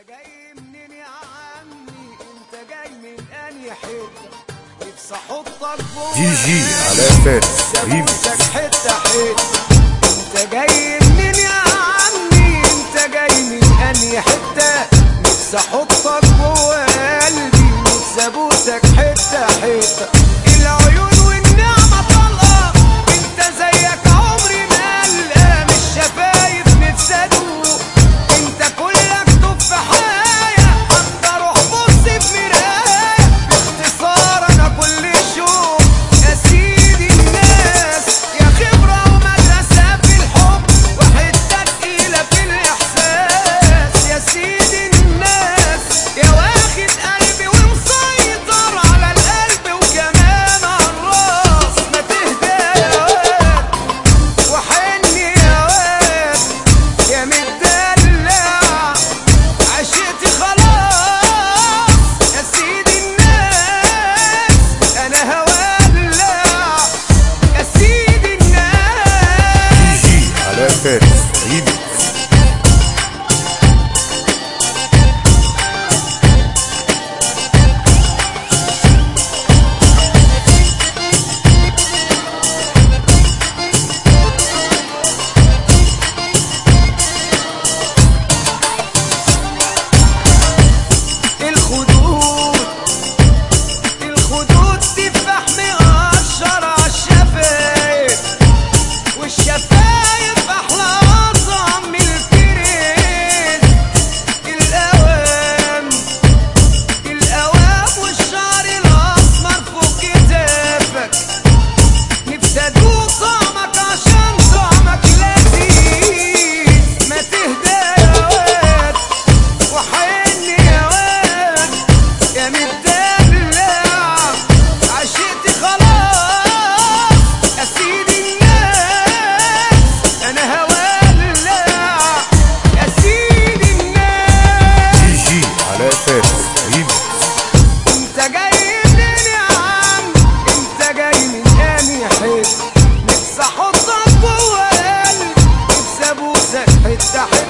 جاي منين يا عمي؟ انت جاي من انهي حته؟ نفسي احطك جوه دي جي على فارس ريميكس. حته حته. انت جاي منين يا عمي؟ انت جاي من انهي حته؟ نفسي احطك جوه قلبي، نفسي ابوسك حته حته. العيون والنعمه طلقه، انت زيك عمري ما القى، مش شفايف نفسي ادوق، انت كلك تفاحية، حتى روح بص في مراية. باختصار انا كل شوق يا سيدي الناس، يا خبرة ومدرسة في الحب، وحتة تقيلة في الاحساس. يا سيدي الناس يا واخد قلبي ومسيطر على القلب وكمان على الراس. ما تهدى يا واد وحني يا واد يا مدلع، عشقتي خلاص يا سيدي الناس، انا هولع يا سيدي الناس. دي جي على فارس ريميكس. الخدود تفاح مقشر عالشفايف، والشفايف احلى اعظم من الكريز. القوام والشعر الاسمر فوق كتافك، نفسي ادوق طعمك عشان طعمك لذيذ. ما تهدى يا واد وحني يا واد يا مدلع، عشقتي خلاص يا سيدي الناس، انا هولع يا سيدي الناس. دي جي على فارس ريميكس. انت جاي منين يا عم؟ انت جاي من انهي حته؟ نفسي احطك جوه قلبي، نفسي ابوسك حته حته.